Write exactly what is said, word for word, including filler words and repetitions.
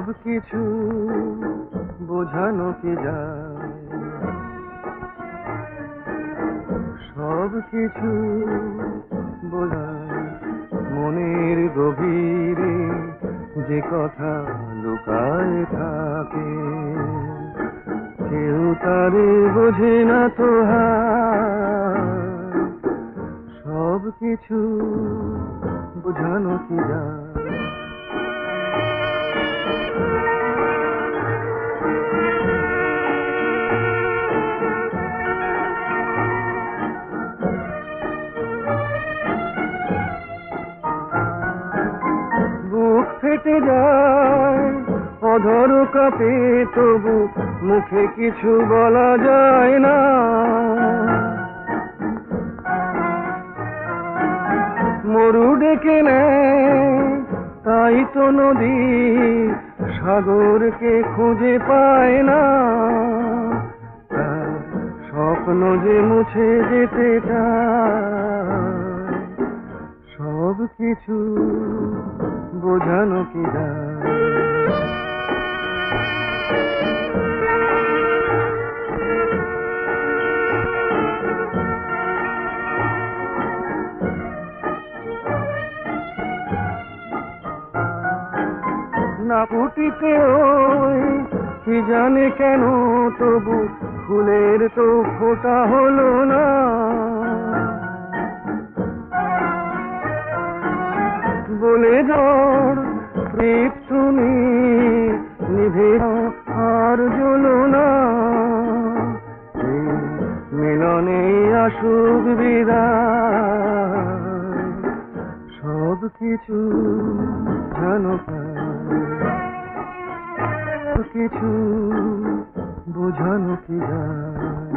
কিছু বোঝানো কি যায়, সব কিছু বোঝায় মনের গভীরে যে কথা লুকায় থাকে, কেউ তারে বোঝে না তো হায়, সব কিছু বোঝানো কি যায়। বুক ফেটে যায়, অধর কাঁপে, তবু মুখে কিছু বলা যায় না। মরু ডেকে নেয়, তাই তো নদী সাগরকে খুঁজে পায় না। তার স্বপ্ন যে মুছে যেতে চায়, সব কিছু বোঝানো কি যায়। না ফুটিতে ওই কি জানে কেন, তবু ফুলের তো ফোটা হলো না। বলে ঝড় প্রেম তুমি নিভে আর জ্বলো না। এই মিলনে আসুক বিদায়, সব কিছু জানো কিছু বোঝানো কি যায়।